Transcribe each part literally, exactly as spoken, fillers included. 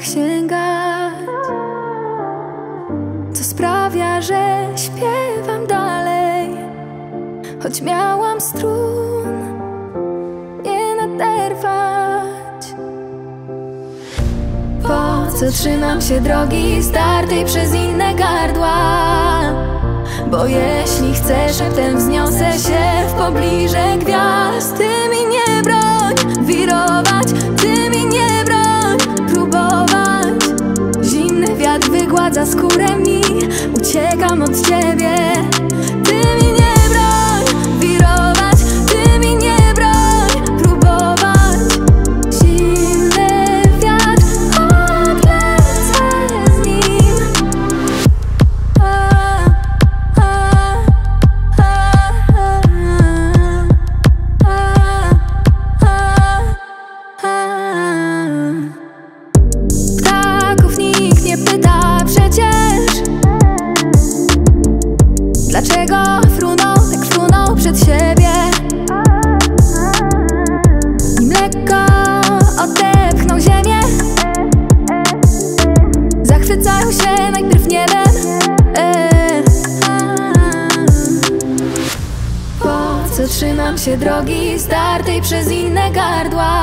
oddech sięgać, co sprawia, że śpiewam dalej, choć miałam strun nie naderwać. Po co trzymam się drogi startej przez inne gardła? Bo jeśli chcę, szeptem wzniosę się w pobliże gwiazd. Ty mi nie broń wirować, ty mi nie broń próbować. Zimny wiatr wygładza skórę mi, uciekam od ciebie. Ty mi nie broń wirować, ty mi nie broń próbować. Zimny wiatr, odlecę z nim. A, a, a, a, a, a. Ptaków nikt nie pyta przecież, dlaczego fruną, tak fruną przed siebie. Nim lekko odepchną ziemię, zachwycają się najpierw niebem. e, Po co trzymam się drogi startej przez inne gardła?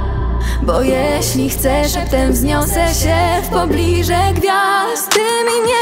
Bo jeśli chcę, szeptem wzniosę się w pobliże gwiazd. Ty mi nie